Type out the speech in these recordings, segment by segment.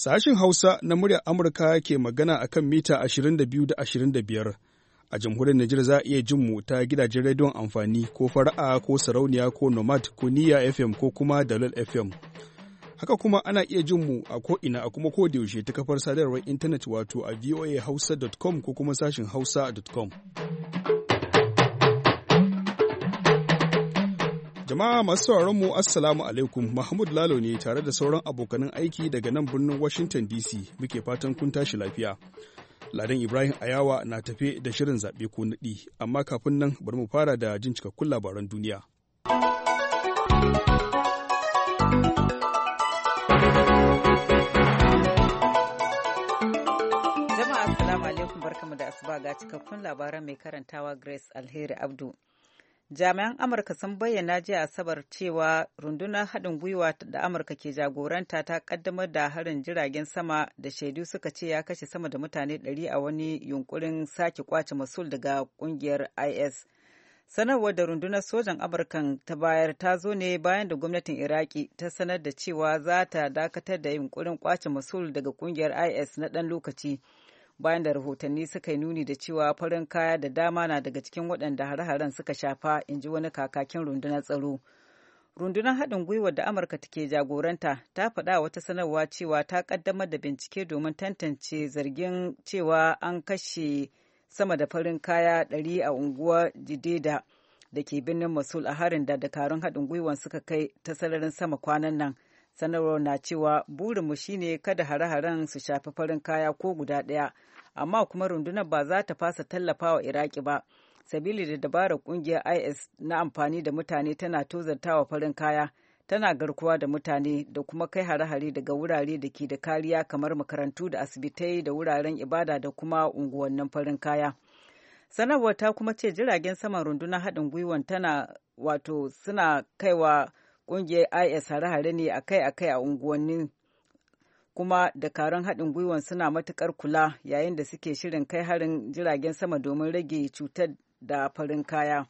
Sashin Hausa na muryar Amurka ke magana a kan mita 22 da 25. A jamhuriyar Nijar za a iya jin mu ta gidajen rediyon amfani ko fara'a ko sarauniya ko nomad ko niyya FM ko kuma dalol FM. Haka kuma ana iya jin mu a ko'ina a kuma kodayaushe ta kafar sadarwar intanet wato a voahausa.com ko kuma sashin hausa.com. Jama'a masu sauraron mu Assalamu alaikum, Mahmud Lalo ne tare da sauran abokanan aiki daga nan birnin Washington DC muke fatan kun tashi lafiya. Ladan Ibrahim Ayawa na tafe da shirin zaɓe ko naɗi, amma kafin nan bari mu fara da jin cikakkun labaran duniya. Jama'a Assalamu alaikum, barkamu da asuba ga cikakkun labaran mai karantawa Grace Alheri Abdu. Jami'an Amurka sun bayyana jiya Asabar cewa rundunar haɗin gwiwa da Amurka ke jagoranta ta ƙaddamar da harin jiragen sama da shaidu suka ce ya kashe sama da mutane 100 a wani yunkurin sake kwace Mosul daga ƙungiyar IS. Sanarwar da rundunar sojan Amurkan ta bayar ta zo ne bayan da gwamnatin Iraki ta sanar da cewa za ta dakatar da yunkurin kwace Mosul daga ƙungiyar IS na ɗan lokaci. Bayan da rahotanni suka yi nuni da cewa farin kaya da dama na daga cikin waɗanda hare-haren suka shafa, in ji wani kakakin rundunar tsaro. Rundunar haɗin gwiwar da Amurka take jagoranta ta faɗa wata sanarwa cewa ta ƙaddamar da bincike domin tantance zargin cewa an kashe sama da farin kaya 100 a unguwar Jideda da ke birnin Mosul a harin da dakarun haɗin gwiwar suka kai ta sararin sama kwanan nan. Sanarwar na cewa burinmu shine kada hare-haren su shafi farin kaya ko guda ɗaya, amma kuma rundunar ba za ta fasa tallafa wa Iraki ba, sabili da dabarar ƙungiyar IS na amfani da mutane tana tozartawa farin kaya, tana garkuwa da mutane da kuma kai hare-hare daga wurare da ke da kariya kamar makarantu da asibitai da wuraren ibada da kuma unguwannin farin kaya. Sanarwar ta kuma ce jiragen saman rundunar haɗin gwiwan suna kaiwa ƙungiyar IS hare-hare ne akai-akai a unguwannin, kuma dakarun haɗin gwiwan suna matuƙar kula yayin da suke shirin kai harin jiragen sama domin rage cutar da farin kaya.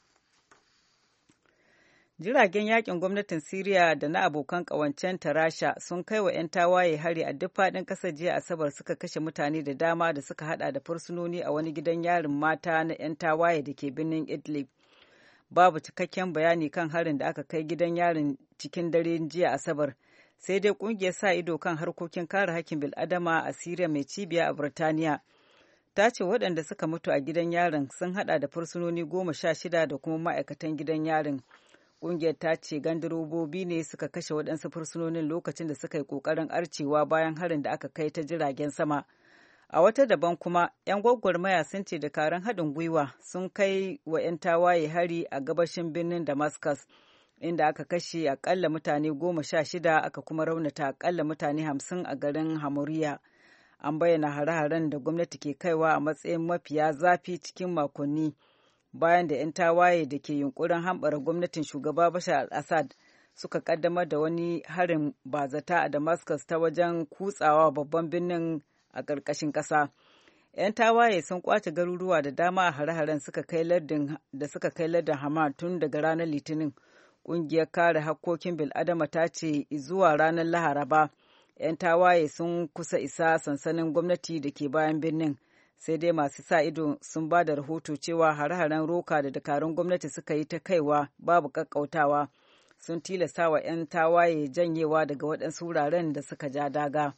Jiragen yakin gwamnatin Siriya da na abokan ƙawancen Rasha sun kai wa 'yan tawaye hari a duk faɗin ƙasar jiya Asabar, suka kashe mutane da dama da suka haɗa da fursunoni a wani gidan yarin mata na 'yan tawaye da ke birnin Idlib. Babu cikakken bayani kan harin da aka kai gidan yarin cikin dare jiya Asabar, sai dai kungiyar sa ido kan harkokin kare hakkin bil'adama a Siriya mai cibiya a Burtaniya ta ce waɗanda suka mutu a gidan yarin sun hada da fursunoni 16 da kuma ma'aikatan gidan yarin. Kungiyar ta ce gandirobobi ne suka kashe waɗansu fursunonin lokacin da suka yi ƙoƙarin arcewa bayan harin da aka kai ta jiragen sama. A wata daban kuma, 'yan gwagwarmaya sun ce dakarun haɗin gwiwa sun kai wa 'yan tawaye hari a gabashin birnin Damascus, inda aka kashe akalla mutane 16 aka kuma raunata akalla mutane 50 a garin Hamuriya. An bayyana hare-haren da gwamnati ke kaiwa a matsayin mafiya zafi cikin makonni bayan da 'yan tawaye da ke yunkurin hambara gwamnatin shugaba Bashar al-Assad suka kaddamar da wani harin bazata a Damascus ta wajen kutsawa babban birnin a ƙarƙashin ƙasa. 'Yan tawaye sun kwace garuruwa da dama a hare-haren suka kai lardin Hama tun daga ranar Litinin. Ƙungiyar kare hakkokin bil'adama ta ce zuwa ranar Laraba 'yan tawaye sun kusa isa sansanin gwamnati da ke bayan birnin, sai dai masu sa ido sun ba da rahoto cewa hare-haren roka da dakarun gwamnati suka yi ta kaiwa babu ƙaƙƙautawa sun tilasta wa 'yan tawaye janyewa daga waɗansu wuraren da suka ja daga.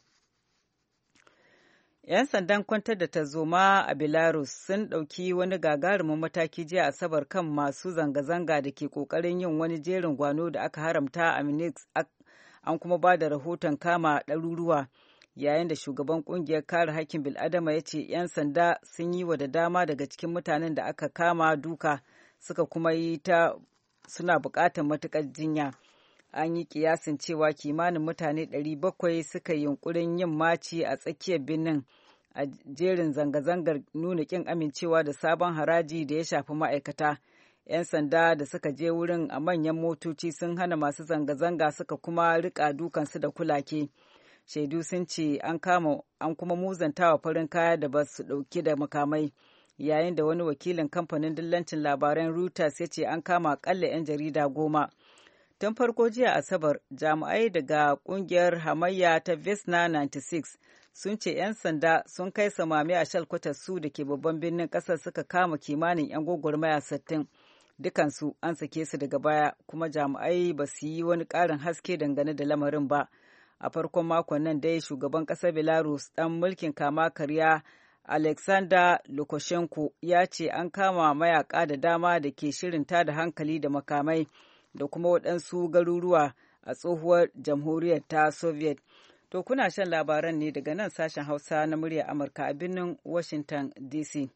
'Yan sandan kwantar da tarzoma a Belarus sun ɗauki wani gagarumin mataki jiya Asabar kan masu zanga-zanga da ke ƙoƙarin yin wani jerin gwano da aka haramta a Minsk, an kuma ba da rahoton kama ɗaruruwa, yayin da shugaban ƙungiyar kare hakkin bil'adama ya ce 'yan sanda sun yi wa da dama daga cikin mutanen da aka kama duka, suka kuma yi suna buƙatar matuƙar jinya. An yi kiyasin cewa kimanin mutane 700 suka yi yunkurin yin maci a tsakiyar birnin a jerin zanga-zangar nuna ƙin amincewa da sabon haraji da ya shafi ma'aikata. 'Yan sanda da suka je wurin a manyan motoci sun hana masu zanga-zanga, suka kuma rika dukansu da kulake. Shaidu sun ce an kuma muzantawa farin kaya da ba su ɗauki da makamai, yayin da wani wakilin kamfanin dillancin labaran Reuters ya ce an kama akalla 'yan jarida 10. Tun farko jiya Asabar, jami'ai daga kungiyar hamayya ta Vesna 96 sun ce 'yan sanda sun kai samami a shalkwatar su da ke babban birnin ƙasar suka kama kimanin 'yan gwagwarmaya 60. Dukansu an sake su daga baya, kuma jami'ai ba su yi wani ƙarin haske dangane da lamarin ba. A farkon makon nan dai shugaban ƙasar Belarus ɗan mulkin kama karya Alexander Lukashenko ya ce an kama mayaka da dama da ke shirin tada hankali da makamai da kuma waɗansu garuruwa a tsohuwar jamhuriyar ta Soviet. To kuna shan labaran ne daga nan sashen Hausa na muryar Amurka a birnin Washington DC.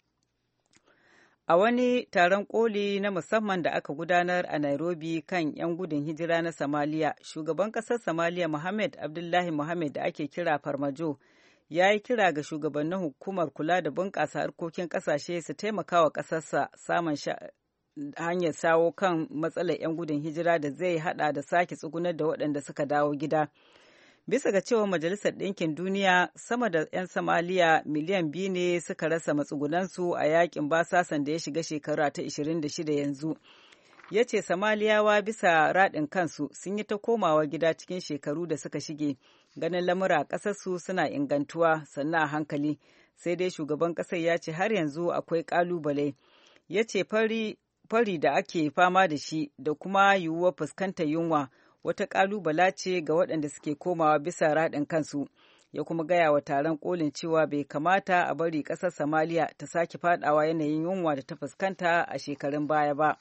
A wani taron koli na musamman da aka gudanar a Nairobi kan 'yan gudun hijira na Somalia, shugaban ƙasar Somalia Mohamed Abdullahi Mohamed da ake kira Farmajo ya yi kira ga shugabannin hukumar kula da bunƙasa harkokin ƙasashe su taimaka wa ƙasarsa samun hanyar shawo kan matsalar 'yan gudun hijira da zai hada da sake tsugunar da waɗanda suka dawo gida. Bisa ga cewa Majalisar Ɗinkin Duniya, sama da 'yan Somaliya miliyan 2 ne suka rasa matsugunansu a yakin basasan da ya shiga shekara ta 26 yanzu. Ya ce Somaliyawa bisa raɗin kansu sun yi ta komawa gida cikin shekaru da suka shige, ganin lamura a ƙasarsu suna ingantuwa sannan a hankali, sai dai shugaban ƙasar ya ce har yanzu akwai ƙalubale. Ya ce fari da ake fama da shi da kuma yiwuwar fuskantar yunwa wata ƙalubala ce ga waɗanda suke komawa bisa raɗin kansu. Ya kuma gaya wa taron kolin cewa bai kamata a bari ƙasar Somalia ta sake faɗawa yanayin yunwa da ta fuskanta a shekarun baya ba.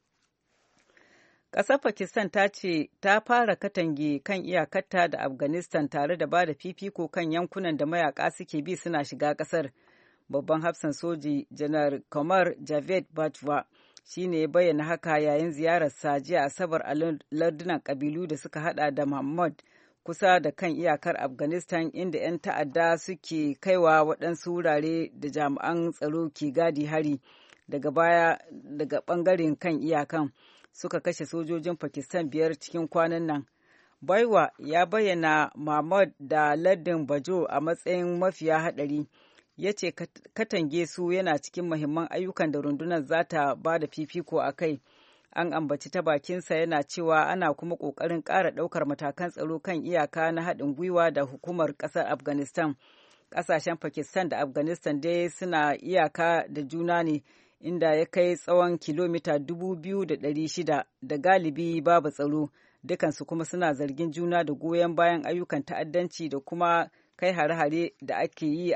Ƙasar Pakistan ta ce ta fara katange kan iyakarta da Afghanistan tare da ba da fifiko kan yankunan da mayaka suke bi suna shiga ƙasar. Babban hafsan soji Janar Qamar Javed Bajwa shi ne ya bayyana haka yayin ziyararsa jiya Asabar a lardunan ƙabilu da suka hada da Mahmud kusa da kan iyakar Afghanistan, inda 'yan ta'adda suke kaiwa waɗansu wurare da jami'an tsaro ke gadi hari daga ɓangaren kan iyakan. Suka kashe sojojin Pakistan 5 cikin kwanan nan. Baiwa ya bayyana Mahmud da lardin Bajo a matsayin mafiya haɗari. Ya ce katange su yana cikin muhimman ayyukan da rundunar za ta ba da fifiko a kai. An ambaci ta bakinsa yana cewa ana kuma ƙoƙarin ƙara ɗaukar matakan tsaro kan iyaka na haɗin gwiwa da hukumar ƙasar Afghanistan. Ƙasashen Pakistan da Afghanistan dai suna iyaka da juna ne, inda ya kai tsawon kilomita 2,600 da galibi babu tsaro. Dukansu kuma suna zargin juna da goyon bayan ayyukan ta'addanci da kuma kai hare-hare da ake yi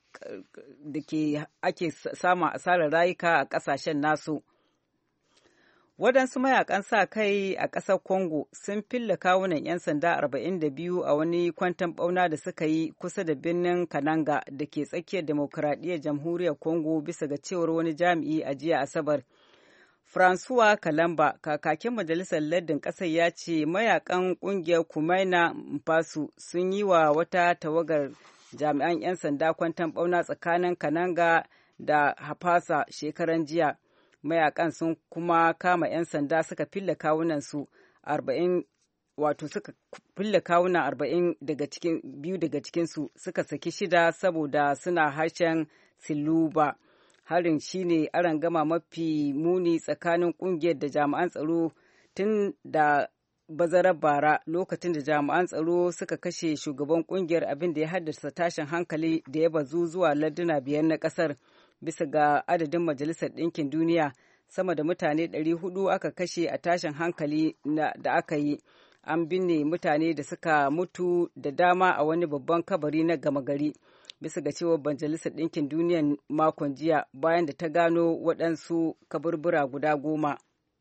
ake samun asarar rayuka a ƙasashen nasu. Waɗansu mayakan sa kai a ƙasar Congo sun fille kawunan 'yan sanda 42 a wani kwanton ɓauna da suka yi kusa da birnin Kananga da ke tsakiyar demokuraɗiyyar jamhuriyar Congo, bisa ga cewar wani jami'i a jiya Asabar. Francois Kalamba, kakakin majalisar lardin ƙasar, ya ce mayakan ƙungiyar Kumaina Mpasu sun yi wa wata tawagar jami'an 'yan sanda kwanton ɓauna tsakanin Kananga da Hafasa shekaran jiya. Mayakan sun kuma kama 'yan sanda suka fille kawunan su 40, wato suka fille kawunan 40 biyu daga cikinsu suka saki 6 saboda suna harshen Siluba. Harin shine arangama mafi muni tsakanin kungiyar da jami'an tsaro tun da bazarar bara, lokacin da jami'an tsaro suka kashe shugaban kungiyar, abin da ya haddasa tashin hankali da ya bazu zuwa larduna 5 na kasar. Bisa ga adadin Majalisar Ɗinkin Duniya, sama da mutane 400 aka kashe a tashin hankali da aka yi. An binne mutane da suka mutu da dama a wani babban kabari na gama gari, bisa ga cewar Majalisar Ɗinkin Duniya makon jiya, bayan da ta gano waɗansu kaburbura guda 10.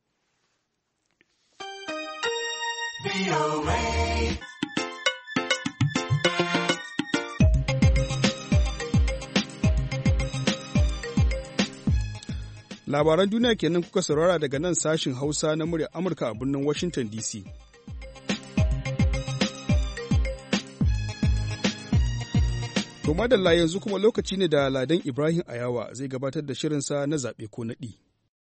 Labaran duniya kenan kuka saurara daga nan sashin Hausa na muryar Amurka a birnin Washington DC. To madalla, yanzu kuma lokaci ne da Ladan Ibrahim Ayawa zai gabatar da shirinsa na zaɓe ko naɗi.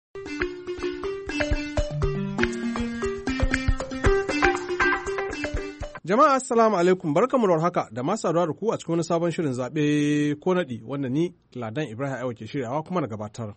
Jama'a assalamu alaikum, barkamu da haka da masu saduwa da ku a cikin wani sabon shirin zaɓe ko naɗi wanda ni Ladan Ibrahim Ayawa ke shiryawa kuma na gabatar.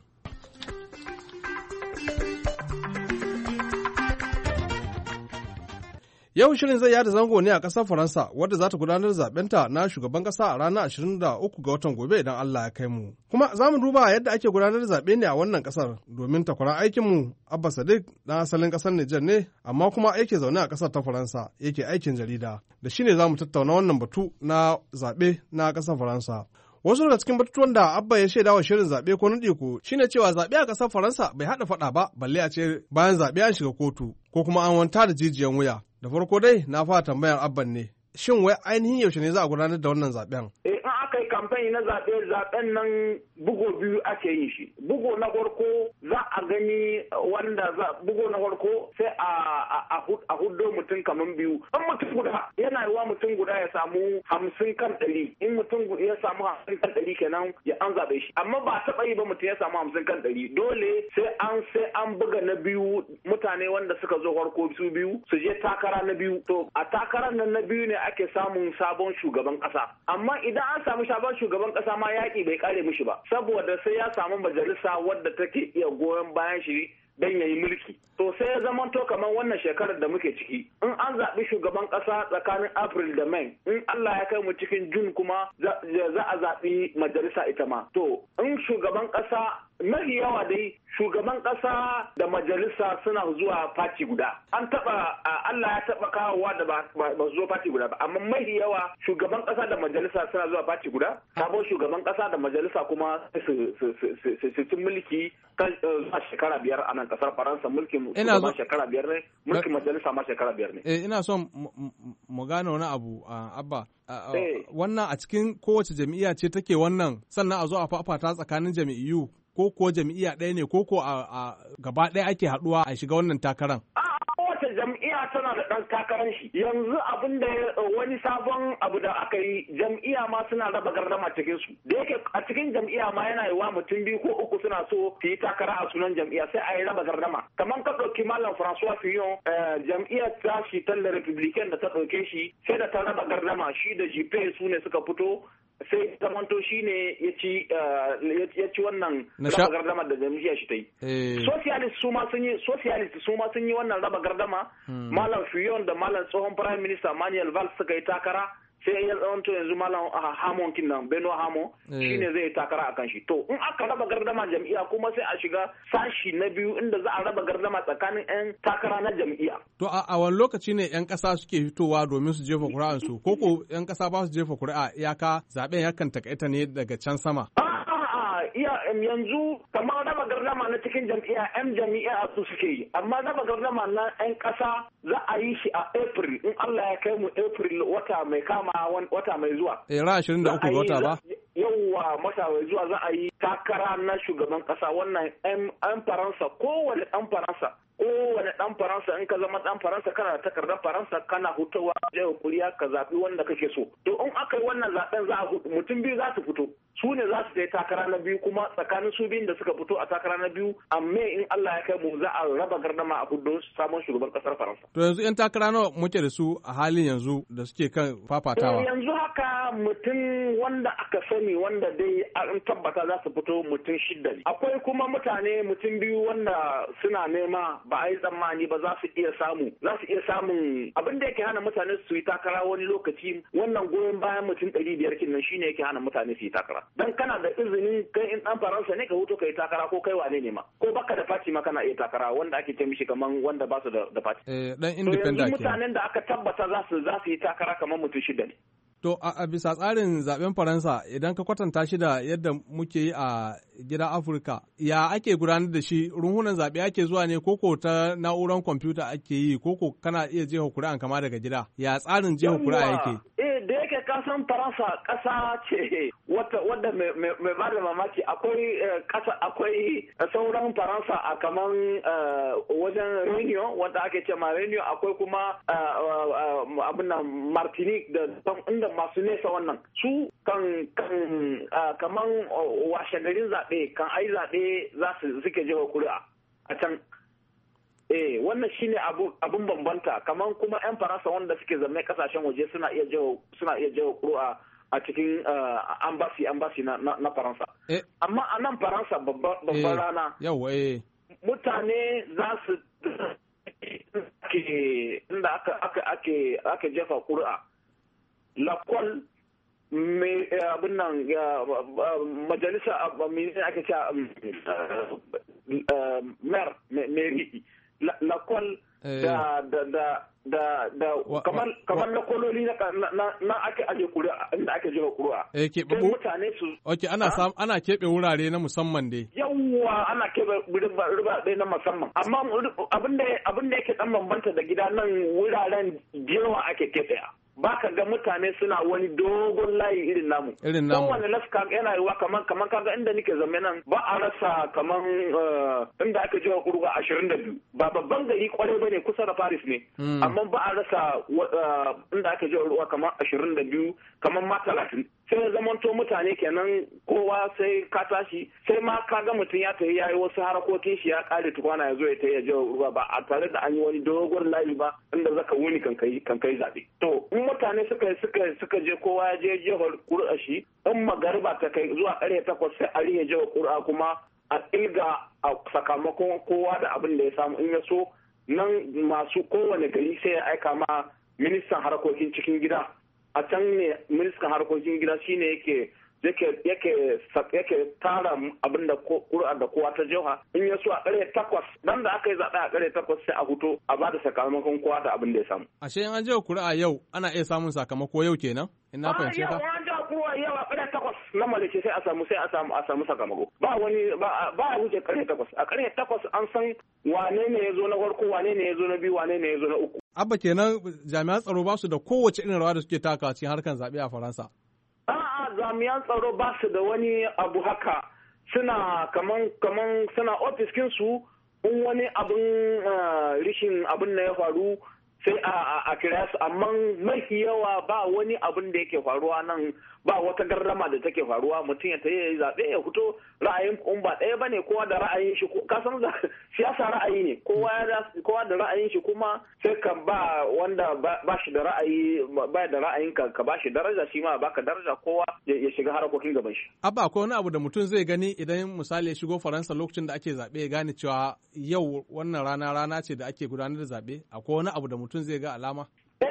Yau shirin zai yada zango ne a ƙasar Faransa wadda za ta gudanar zaɓenta na shugaban ƙasa a ranar 23 ga watan gobe idan Allah ya kai mu. Kuma za mu duba yadda ake gudanar zaɓe ne a wannan ƙasar domin takwaran aikinmu Abba Sadiq na asalin ƙasar Nijar ne amma kuma yake zaune a ƙasar ta Faransa yake aikin jarida. Da shi ne za mu tattauna wannan batu na zaɓe na ƙasar Faransa. Wasu daga cikin batutuwan da Abba ya shaida wa shirin zaɓe ko naɗi ko shine cewa zaɓe a ƙasar Faransa bai haɗa faɗa ba balle a ce bayan zaɓe an shiga kotu ko kuma an wanta da jijiyan wuya. Da farko dai na fara tambayar Abban ne, shin wai ainihin yaushe ne za a gudanar da wannan zaɓen? In aka yi kamfani na zaɓen nan bugo biyu ake yin shi. Bugo na farko za a gani bugo na farko sai a hudo mutum kaman biyu. In mutum guda yana yiwa mutum guda ya samu 50 kan 100. In mutum ya samu 50 kan 100 kenan ya an zaɓe shi. Amma ba taɓa yi ba mutum ya samu 50 kan 100. Dole sai an buga na biyu mutane wanda suka zo farko su biyu su je takara na biyu. To a takarar nan na biyu ne ake samun sabon shugaban ƙasa. Amma idan an samu sabon shugaban ƙasa ma yaƙi bai kare mishi ba. Saboda sai ya samu majalisa wadda take iya goyon bayan shi don ya yi mulki. To sai ya zama to kamar wannan shekarar da muke ciki. In an zaɓi shugaban ƙasa tsakanin April da Mai, in Allah ya kai mu cikin Jun kuma za a zaɓi majalisa ita ma. To in shugaban ƙasa mafi yawa dai shugaban ƙasa da majalisa suna zuwa fati guda. Allah ya taɓa kawowa da ba su zo fati guda ba. Amma mafi yawa shugaban ƙasa da majalisa suna zuwa fati guda. Sabon shugaban ƙasa da majalisa kuma su mulki zuwa shekara 5 a nan ƙasar Faransa mulkin shugaban shekara 5 ne, mulkin majalisa ma shekara 5 ne. Ina son mu gane wani abu, Abba. Wannan a cikin kowace jam'iyya ce take wannan, sannan a zo a fafata tsakanin jam'iyyu ko jam'iyya ɗaya ne ko a gaba ɗaya ake haɗuwa a shiga wannan takaran? Kowace jam'iyya tana da ɗan takarar shi. Yanzu abin da wani sabon abu da aka yi, jam'iyya ma suna raba gardama cikin su. Da yake a cikin jam'iyya ma yana yiwa mutum 2 ko 3 suna so su yi takara a sunan jam'iyya sai a yi raba gardama. Kamar ka ɗauki Malam François Fillon, jam'iyyar ta shi talla Republican da ta ɗauke shi sai da ta raba gardama shi da JP su ne suka fito. Sai zamanto shi ne ya ci wannan raba gardama da jam'iyyar shi ta yi. Socialist su ma sun yi wannan raba gardama. Malam Fillon da Malam tsohon Prime Minister Manuel Valls suka yi takara. Sai ya zamanto yanzu Malam Hamon kinnan Benoit Hamon shi ne zai yi takara a kan shi. To in aka raba gardama jam'iyya kuma sai a shiga sashi na biyu inda za a raba gardama tsakanin 'yan takara na jam'iyya. To a wani lokaci ne 'yan ƙasa suke fitowa domin su jefa kuri'ansu ko 'yan ƙasa ba su jefa kuri'a iyaka zaɓen yakan takaita ne daga can sama? Yanzu kamar raba gardama na cikin jam'iyya 'yan jam'iyya su suke yi, amma raba gardama na 'yan ƙasa za a yi shi a April in Allah ya kai mu April wata mai kama wata mai zuwa. Ran 23 ga wata ba? Yawwa wata mai zuwa za a yi takara na shugaban ƙasa wannan 'yan Faransa kowane ɗan Faransa. Kowane ɗan Faransa in ka zama ɗan Faransa kana da takardar Faransa kana hutawa jihar kuriya ka zaɓi wanda kake so. To in aka yi wannan zaɓen mutum biyu za su fito. Su ne za su yi takara na biyu kuma tsakanin su biyun da suka fito a takara na biyu amma in Allah ya kai mu za a raba gardama a hudu sabon shugaban ƙasar Faransa. To yanzu 'yan takara nawa muke da su a halin yanzu da suke kan fafatawa? Yanzu haka mutum wanda aka sani wanda dai an tabbata za su fito mutum 6 ne. Akwai kuma mutane mutum 2 wanda suna nema ba a yi tsammani ba za su iya samun abin da yake hana mutane su yi takara wani lokaci wannan goyon bayan mutum 500 kinnan shine yake hana mutane su yi takara. Dan kana da izinin kai in dan Faransa ne ka huto kai takara ko kai wane ne ma ko baka da fati ma kana iya takara wanda ake ce mishi kaman wanda ba su da fati. Dan independent ke. Mutanen da aka tabbata za su yi takara kaman mutum 6 ne. To a bisa tsarin zaben Faransa idan ka kwatanta shi da yadda muke yi a gidan Afirka, ya ake gudanar da shi runhunan zaɓe ake zuwa ne koko ta na'urar kwamfuta ake yi koko kana iya jefa kuri'an kama daga gida? Ya tsarin jefa kuri'a yake? Da yake kasan Faransa ƙasa ce wadda mai ba da mamaki akwai sauran Faransa a kaman wajen Reunion wanda ake ce ma Reunion akwai kuma abin nan Martinique da inda masu nesa wannan su kaman washe garin zaɓe kan ai zaɓe za su suke jefa kuri'a a can. Wannan shine abun bambanta kaman kuma 'yan Faransa wanda suke zanne kasashen waje suna iya jefa kuri'a a cikin ambasi na Faransa. Amma a nan Faransa babban rana mutane za su ake jefa ƙuri'a lakwal mai abin nan majalisa ake ce mer mai lakwal da kamar lakwaloli na ake aje ƙuri'a inda ake jefa ƙuri'a. Keɓe mutane su. Ok, ana keɓe wurare na musamman dai. Yawwa ana keɓe wurare na musamman. Amma abin da yake ɗan bambanta da gida nan wuraren yawa ake keɓe. Ba ka ga mutane suna wani dogon layi irin namu. Kowane laska yana yiwa kamar kaga inda nake zame nan ba a rasa kamar inda aka jiwa kurga 22. Ba babban gari kwarai bane kusa da Paris ne. Amma ba a rasa inda aka jiwa ruwa kamar 22 kamar ma 30. Sai ya zamanto mutane kenan kowa sai ka tashi sai ma ka ga mutum ya tafi yayi wasu harakokin shi ya kare tukwana ya zo ya tafi ya jiwa ruwa ba a tare da an yi wani dogon layi ba inda zaka wuni kan kai zabe. To mutane suka je kowa ya je jihar ƙuri'a shi in magariba ta kai zuwa ƙarfe 8 sai a rihe jihar ƙuri'a kuma a ƙilga a sakamakon kowa da abin da ya samu in ya so nan masu kowane gari sai ya aika ma ministan harkokin cikin gida a can ne ministan harkokin gida shine yake tara abin da ƙuri'ar da kowa ta jiha in ya so a ƙarfe 8 dan da aka yi zaɓe a ƙarfe 8 sai a fito a ba da sakamakon kowa da abin da ya samu. Ashe in an jiha ƙuri'a yau ana iya samun sakamako yau kenan? In na fahimce ka? An jiha ƙuri'a yau a ƙarfe 8 na malice sai a samu sakamako. Ba a wuce ƙarfe 8. A ƙarfe 8 an san wane ne ya zo na farko, wane ne ya zo na biyu, wane ne ya zo na uku. Abba kenan jami'an tsaro ba su da kowace irin rawa da suke takawa cikin harkar zaɓe a Faransa. Jami'an tsaro ba su da wani abu haka suna kaman suna ofiskinsu in wani abin rishin abin da ya faru sai a kira su amma mafi yawa ba wani abin da yake faruwa nan ba wata garrama da take faruwa mutum ya ta yi zaɓe ya fito ra'ayin kun ba ɗaya bane kowa da ra'ayin shi ka san siyasa ra'ayi ne kowa da ra'ayin shi kuma sai ka ba wanda ba shi da ra'ayi ba da ra'ayin ka ba shi daraja shi ma baka daraja kowa ya shiga harkokin gaban shi. Abba akwai wani abu da mutum zai gani idan misali ya shigo Faransa lokacin da ake zaɓe ya gane cewa yau wannan rana ce da ake gudanar da zaɓe akwai wani abu da mutum zai ga alama?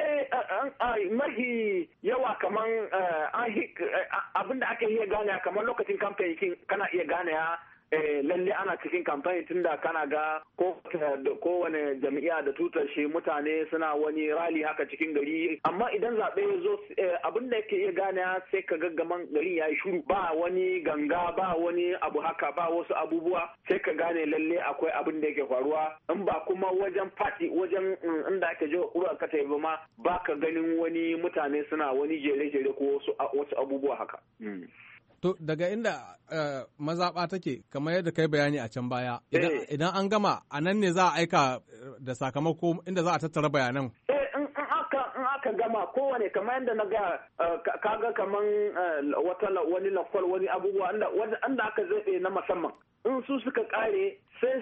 Mahi yawa kaman abinda aka iya gane kamar lokacin kamfani kana iya gane lalle ana cikin kamfani tunda kana ga kowane jami'a da tutar shi mutane suna wani rali haka cikin gari amma idan zaɓe ya zo abinda yake iya gane sai ka gaggaman gari ya yi shuru ba wani ganga ba wani abu haka ba wasu abubuwa sai ka gane lalle akwai abin da yake faruwa in ba kuma wajen fati wajen inda ake jiwa ƙura ka ta ma ba ka ganin wani mutane suna wani jere-jere ko wasu abubuwa haka. To daga inda mazaɓa take kamar yadda kai bayani a can baya idan an gama a nan ne za a aika da sakamako inda za a tattara bayanan. In aka gama kowane kamar yadda na ga kaga kaman wani lafal wani abubuwa inda aka zaɓe na musamman in su suka kare sai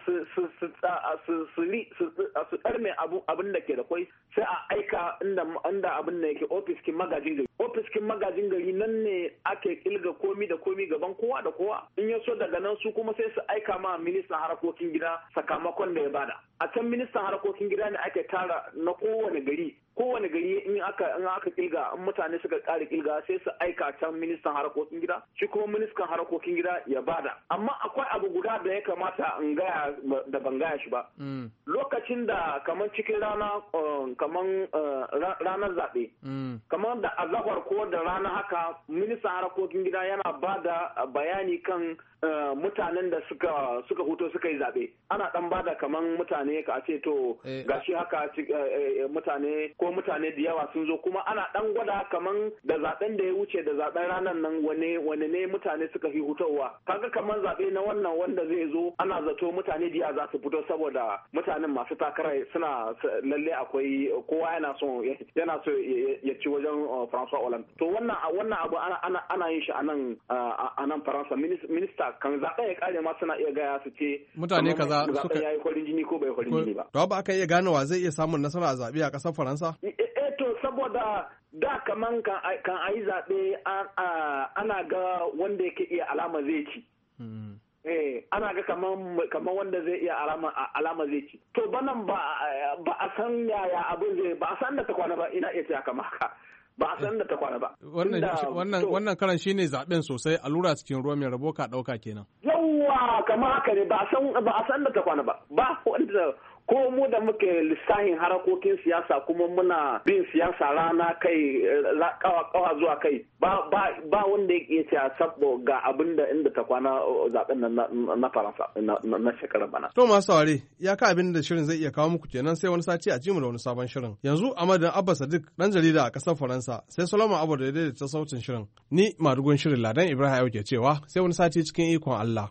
su ɗarme abin da ke da kwai sai a aika inda abin da yake ofiskin magajin gari. Ofiskin magajin gari nan ne ake kilga komi da komi gaban kowa da kowa. In ya so daga nan su kuma sai su aika ma ministan harkokin gida sakamakon da ya bada. A can ministan harkokin gida ne ake tara na kowane gari. Kowane gari in aka kilga in mutane suka kare kilga sai su aika can ministan harkokin gida. Shi kuma ministan harkokin gida ya bada. Amma akwai abu guda da ya kamata in gaya da ban gaya shi ba. Lokacin da kamar cikin rana kamar ranar zaɓe. Kamar da azahar ko da rana haka ministan harkokin gida yana ba da bayani kan mutanen da suka huto suka yi zaɓe. Ana ɗan ba da kamar mutane ka ce to gashi haka mutane da yawa sun zo kuma ana ɗan gwada kamar da zaɓen da ya wuce da zaɓen ranar nan wane ne mutane suka fi hutowa. Kaga kamar zaɓe na wannan wanda zai zo ana zato mutane da za su fito saboda mutanen masu takara suna lalle akwai kowa yana so ya ci wajen François Hollande. To wannan abu ana yin shi a nan Faransa minista kan zaɓen ya kare ma suna iya gaya su ce mutane kaza suka yayi kwarin jini ko bai kwarin jini ba. To ba aka iya ganowa zai iya samun nasara a zaɓe a ƙasar Faransa? To saboda da kaman kan a yi zaɓe ana ga wanda yake iya alama zai ci. ana ga kaman wanda zai iya alama zai ci. To banan ba a san yaya abin zai ba a san da ta kwana ba ina iya cewa kamar haka. Ba a san da ta kwana ba. Wannan karan shine zaben sosai allura cikin ruwa mai rabo ka dauka kenan. Yawwa kamar haka ne ba a san da ta kwana ba. Ba wanda ko mu da muke lissahin harakokin siyasa kuma muna bin siyasa rana kai kawa zuwa kai ba wanda ya ce sabo ga abin da inda ta kwana zaben nan na Faransa na shekarar bana. To masu saurare ya ka abin da shirin zai iya kawo muku kenan sai wani sati a ji mu da wani sabon shirin. Yanzu a madadin Abba Sadiq dan jarida a kasar Faransa sai Solomon Abu da ya daidaita sautin shirin. Ni madugun shirin Ladan Ibrahim ke cewa sai wani sati cikin ikon Allah.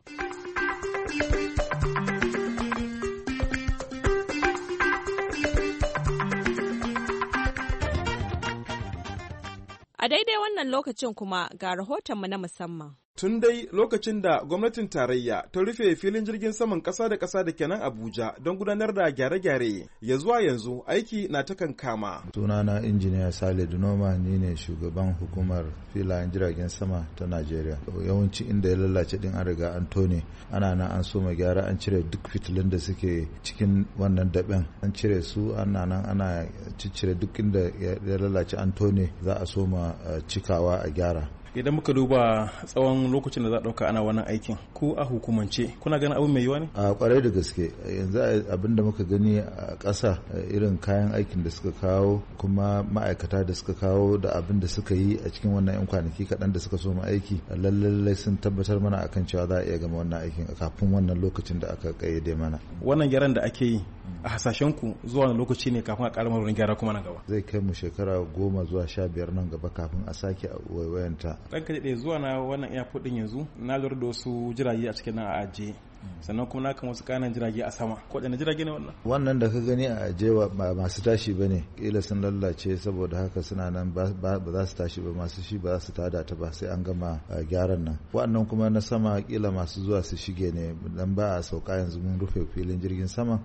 A daidai wannan lokacin kuma ga rahotonmu na musamman. Tun dai lokacin da gwamnatin tarayya ta rufe filin jirgin saman ƙasa da ƙasa da kenan Abuja don gudanar da gyare-gyare, ya zuwa yanzu aiki na ta kankama. Sunana injiniya Sale Dunoma, ni ne shugaban hukumar filayen jiragen sama ta Najeriya. Yawanci inda ya lalace din an riga an tone, ana nan an soma gyara, an cire duk fitilun da suke cikin wannan daben, an cire su, ana nan ana ciccire duk inda ya lalace an tone, za a soma cikawa a gyara. Idan muka duba tsawon lokacin da za a ɗauka ana wannan aikin, ku a hukumance kuna ganin abin mai yiwa ne? A kwarai da gaske, yanzu abin da muka gani a ƙasa irin kayan aikin da suka kawo, kuma ma'aikata da suka kawo da abin da suka yi a cikin wannan 'yan kwanaki kaɗan da suka so mu aiki, lallai sun tabbatar mana akan cewa za a iya gama wannan aikin kafin wannan lokacin da aka kayyade mana. Wannan gyaran da ake yi a hasashen ku zuwa wani lokaci ne kafin a ƙaramar wurin gyara kuma nan gaba? Zai kai mu shekara 10 zuwa 15 nan gaba kafin a sake waiwayanta. Ɗan ka daɗe zuwa na wannan airport ɗin yanzu na lura da wasu jirage a cikin nan a ajiye. Sannan kuma na kan wasu ƙananan jirage a sama. Waɗanne jirage ne wannan? Wannan da ka gani a ajiye ba masu tashi ba ne. Ƙila sun lallace saboda haka suna nan ba za su tashi ba, masu shi ba za su tada ta ba sai an gama gyaran nan. Waɗannan kuma na sama ƙila masu zuwa su shige ne dan ba a sauka yanzu mun rufe filin jirgin sama.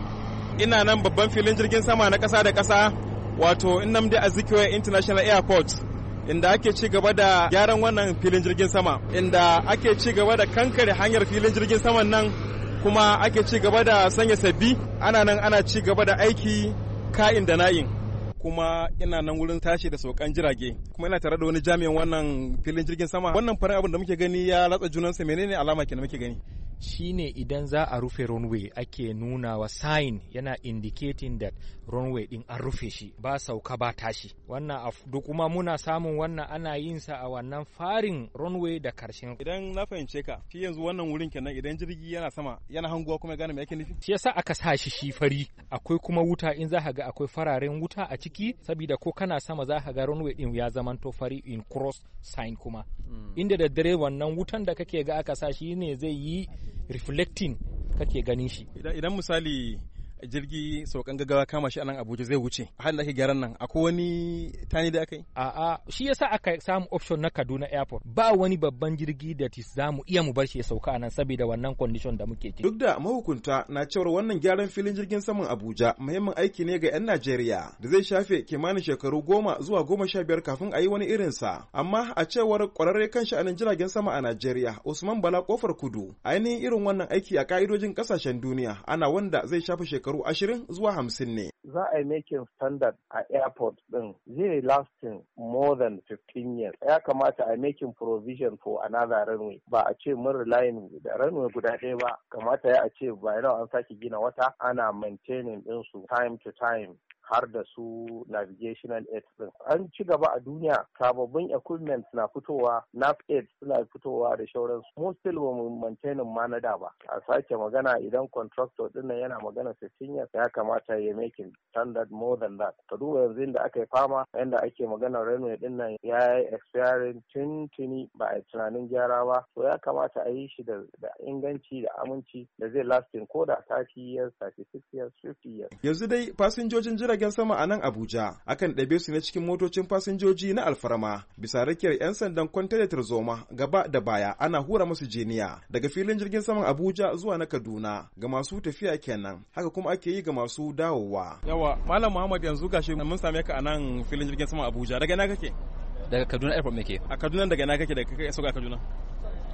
Ina nan babban filin jirgin sama na ƙasa da ƙasa wato Nnamdi Azikiwe International Airport, inda ake ci gaba da gyaran wannan filin jirgin sama, inda ake ci gaba da kankare hanyar filin jirgin saman nan, kuma ake ci gaba da sanya sabbi. Ana nan ana ci gaba da aiki ka'in da na'in. Kuma ina nan wurin tashi da saukan jirage, kuma ina tare da wani jami'in wannan filin jirgin sama. Wannan farin abin da muke gani ya latsa junansa, menene alama kenan muke gani? Shine idan za a rufe runway ake nuna wa sign yana indicating that runway din an rufe shi, ba sauka ba tashi. Wannan duk kuma muna samun wannan ana yin sa a wannan farin runway da karshen. Idan na fahimce ka, shi yanzu wannan wurin kenan idan jirgi yana sama yana hanguwa kuma gane me yake nufi? Shi yasa aka sa shi fari, akwai kuma wuta, in za ka ga akwai fararen wuta a ciki, saboda ko kana sama za ka ga runway din ya zamanto fari in cross sign kuma. Inda da dare wannan wutan da kake ga aka sa shi ne zai yi reflecting kake ganin shi. Idan misali jirgi saukan gaggawa kama shi a nan Abuja zai wuce, a halin da ake gyaran nan akwai wani tani da aka yi? A'a, shi yasa aka samu option na Kaduna Airport, ba wani babban jirgi da za mu iya mu bar shi ya sauka a nan saboda wannan condition da muke ciki. Duk da mahukunta na cewar wannan gyaran filin jirgin saman Abuja muhimmin aiki ne ga 'yan Najeriya da zai shafe kimanin shekaru 10 zuwa 15 kafin a yi wani irinsa, amma a cewar kwararre kan sha'anin jiragen sama a Najeriya Usman Bala Kofar Kudu, ainihin irin wannan aiki a ka'idojin kasashen duniya ana wanda zai shafe shekaru 20 zuwa 50 ne. Za a yi making standard a airport din zai lasting more than 15 years. Ya kamata a making provision for another runway. Ba a ce mun relying da runway guda ɗaya ba, kamata ya a ce ba an sake gina wata, ana maintaining ɗinsu time to time. Har da su navigational aids din. An ci gaba a duniya, sababbin equipment na fitowa, nav aids suna fitowa da shauransu. Mu still ba mu maintaining ma na da ba. A sake magana idan contractor din nan yana magana 15 years, ya kamata ya making standard more than that. Ka duba yanzu da aka yi fama, yanda ake magana runway din nan ya yi expiring tuni ba a tunanin gyara ba. So ya kamata a yi shi da inganci da aminci da zai lasting ko da 30 years, 36 years, 50 years. Yanzu dai fasinjojin jiragen sama a nan Abuja akan ɗabe su ne cikin motocin fasinjoji na alfarma bisa rakiyar 'yan sandan kwantar da tarzoma gaba da baya, ana hura musu jiniya daga filin jirgin saman Abuja zuwa na Kaduna ga masu tafiya kenan, haka kuma ake yi ga masu dawowa. Yawa Malam Muhammad, yanzu gashi mun same ka a nan filin jirgin saman Abuja, daga ina kake? Daga Kaduna Airport muke. A Kaduna daga ina kake, daga kai sauka Kaduna?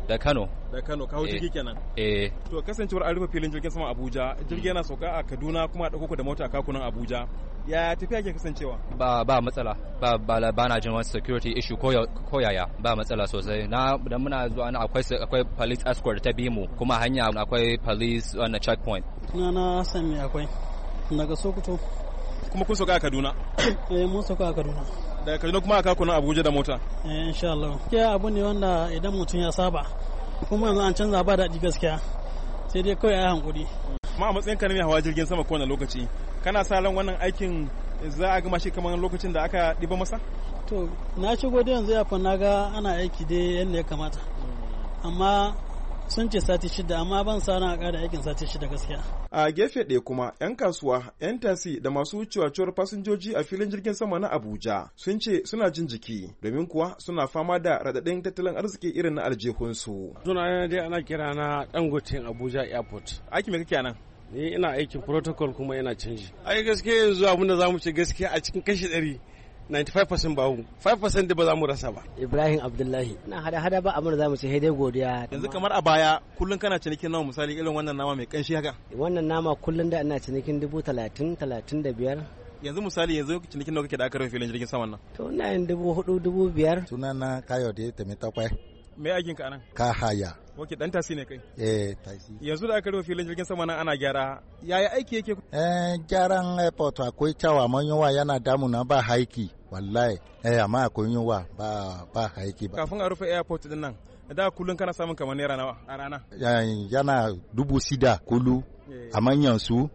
Da Kano. Da Kano, kawo jirgi kenan. To kasancewar an rufe filin jirgin sama Abuja, jirgi yana sauka a Kaduna kuma a dauko da mota a kakunan Abuja. Ya tafiya ke kasancewa? Ba matsala. Ba na jin wani security issue ko yaya. Ba matsala sosai. Da muna zuwa na akwai police escort ta bi mu, kuma hanya akwai police on the checkpoint. Sunana Hassan ne akwai. Daga Sokoto. Kuma kun sauka a Kaduna? Mun sauka a Kaduna. Daga Kaduna kuma a kakunan Abuja da mota? Insha Allah. Gaskiya abu ne wanda idan mutum ya saba, kuma yanzu an canza ba daɗi gaskiya, sai dai kawai a hankuri. Ma a matsayin ka na mai hawa jirgin sama kowane lokaci, kana sa ran wannan aikin za a gama shi kamar lokacin da aka ɗiba masa? To, na shigo da yanzu ya na ga ana aiki dai yadda ya kamata. Amma sun ce sati 6, amma ban sa ran a ƙara aikin sati 6 gaskiya. A gefe ɗaya kuma 'yan kasuwa, 'yan tasi da masu wucewa fasinjoji a filin jirgin sama na Abuja sun ce suna jin jiki, domin kuwa suna fama da radadin tattalin arziki irin na aljihunsu. Suna dai ana kira na Dangote Abuja Airport. Aiki me kake nan? Ni ina aikin protocol kuma ina canji. Ai gaskiya yanzu abinda zamu ce gaskiya a cikin kashi 100 95% ba 5% da ba za mu rasa ba. Ibrahim Abdullahi. Ina hada ba abin da za mu ce dai godiya. Yanzu kamar a baya kullun kana cinikin nawa misali irin wannan nama mai kanshi haka? Wannan nama kullun da ina cinikin 30,000 35. Yanzu misali yanzu cinikin nawa kake da aka rufe filin jirgin saman nan? To ina yin 4,000 5,000. Sunana Kayode Temitakwai. Me aikin ka anan? Ka haya. Wake dan tasi ne kai? Tasi. Yanzu da aka rufe filin jirgin sama nan ana gyara. Yaya aiki yake? Gyaran airport akwai cewa manyowa yana damuna ba haiki. Wallahi, amma akwai yunwa ba haiki ba. Kafin a rufe airport din nan, da kullun kana samun kamar naira nawa a rana? Yana 6,000 kulu, a manyan su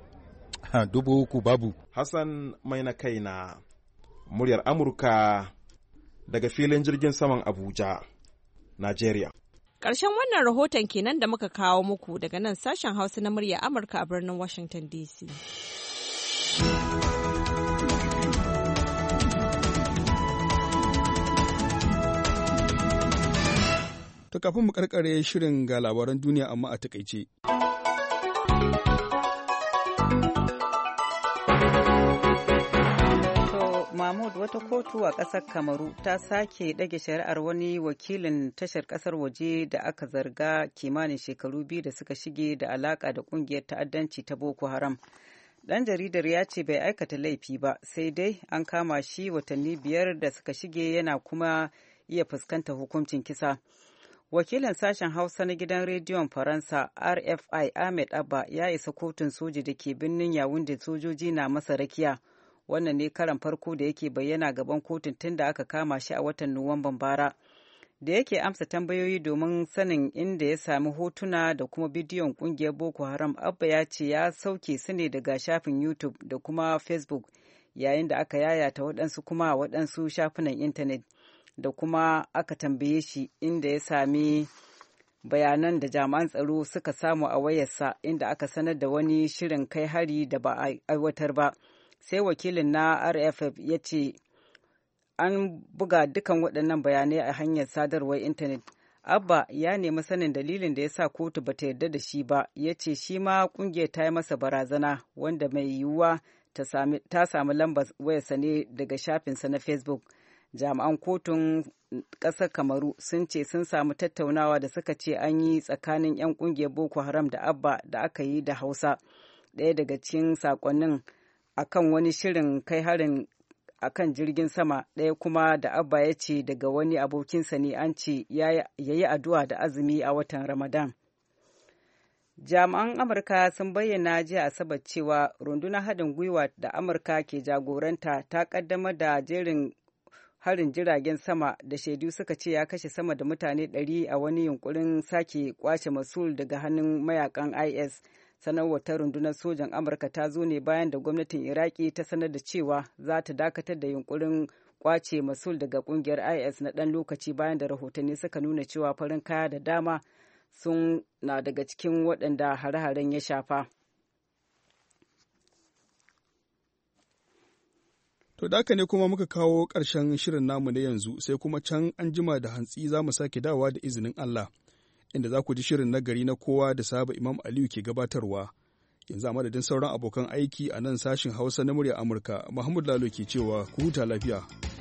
3,000 babu. Hassan mai na kaina, muryar Amurka daga filin jirgin saman Abuja, Najeriya. Ƙarshen wannan rahoton kenan da muka kawo muku daga nan sashen Hausa na muryar Amurka a birnin Washington DC. To kafin mu karkare shirin ga labaran duniya amma a takaice. Mahmud, wata kotu a ƙasar Kamaru ta sake ɗage shari'ar wani wakilin tashar ƙasar waje da aka zarga kimanin shekaru 2 da suka shige da alaƙa da ƙungiyar ta'addanci ta Boko Haram. Ɗan jaridar ya ce bai aikata laifi ba, sai dai an kama shi watanni 5 da suka shige yana kuma iya fuskantar hukuncin kisa. Wakilin sashen Hausa na gidan rediyon Faransa RFI Ahmed Abba ya isa kotun soji da ke birnin Yawunde sojoji na masa rakiya. Wannan ne karan farko da yake bayyana gaban kotun tun da aka kama shi a watan Nuwamban bara. Da yake amsa tambayoyi domin sanin inda ya sami hotuna da kuma bidiyon kungiyar Boko Haram, Abba ya ce ya sauke su ne daga shafin YouTube da kuma Facebook, yayin da aka yayata waɗansu kuma a waɗansu shafunan intanet. Da kuma aka tambaye shi inda ya sami bayanan da jami'an tsaro suka samu a wayarsa, inda aka sanar da wani shirin kai hari da ba a aiwatar ba. Sai wakilin na RFF ya ce an buga dukan waɗannan bayanai a hanyar sadarwar intanet. Abba ya nemi sanin dalilin da ya sa kotu ba ta yarda da shi ba, ya ce shi ma ƙungiyar ta yi masa barazana, wanda mai yiwuwa ta sami lambar wayarsa ne daga shafinsa na Facebook. Jami'an kotun ƙasar Kamaru sun ce sun samu tattaunawa da suka ce an yi tsakanin 'yan ƙungiyar Boko Haram da Abba da aka yi da Hausa. Ɗaya daga cikin saƙonnin akan wani shirin kai harin akan jirgin sama, ɗaya kuma da Abba ya ce daga wani abokinsa ne, an ce ya yi addu'a da azumi a watan Ramadan. Jami'an Amurka sun bayyana jiya Asabar cewa rundunar haɗin gwiwa da Amurka ke jagoranta ta ƙaddamar da jerin harin jiragen sama da shaidu suka ce ya kashe sama da mutane 100 a wani yunkurin sake kwace Mosul daga hannun mayakan IS. Sanarwar ta rundunar sojan Amurka ta zo ne bayan da gwamnatin Iraki ta sanar da cewa za ta dakatar da yunkurin kwace Mosul daga kungiyar IS na ɗan lokaci, bayan da rahotanni suka nuna cewa farin kaya da dama sun na daga cikin waɗanda hare-haren ya shafa. To da haka ne kuma muka kawo ƙarshen shirin namu na yanzu, sai kuma can an jima da hantsi za mu sake dawa da izinin Allah, inda za ku ji shirin nagari na kowa da sahaba Imam Aliyu ke gabatarwa. Yanzu a madadin sauran abokan aiki a nan sashin Hausa na murya Amurka, Muhammadu Lalo ke cewa ku huta lafiya.